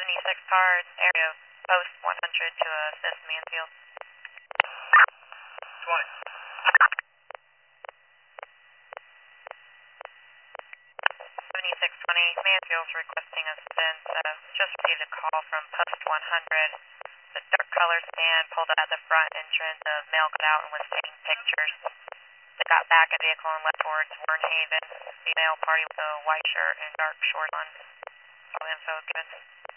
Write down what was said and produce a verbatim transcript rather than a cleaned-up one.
seventy-six cars, area post one hundred to assist Mansfield. twenty. seventy-six twenty, Mansfield's requesting assistance. Uh, just received a call from post one hundred. The dark color stand pulled out of the front entrance. A male got out and was taking pictures. They got back a vehicle and left towards Warren Haven. Female party with a white shirt and dark shorts on. All info given.